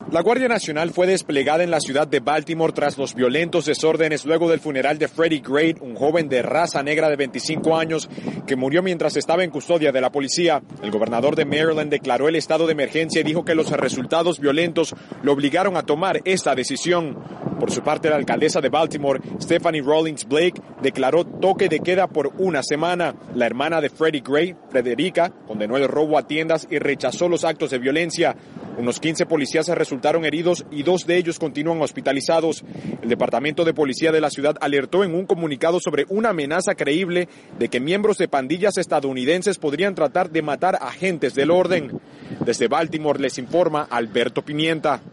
La Guardia Nacional fue desplegada en la ciudad de Baltimore tras los violentos desórdenes luego del funeral de Freddie Gray, un joven de raza negra de 25 años que murió mientras estaba en custodia de la policía. El gobernador de Maryland declaró el estado de emergencia y dijo que los resultados violentos lo obligaron a tomar esta decisión. Por su parte, la alcaldesa de Baltimore, Stephanie Rawlings Blake, declaró toque de queda por una semana. La hermana de Freddie Gray, Frederica, condenó el robo a tiendas y rechazó los actos de violencia. Unos 15 policías resultaron heridos y 2 de ellos continúan hospitalizados. El Departamento de Policía de la ciudad alertó en un comunicado sobre una amenaza creíble de que miembros de pandillas estadounidenses podrían tratar de matar agentes del orden. Desde Baltimore les informa Alberto Pimienta.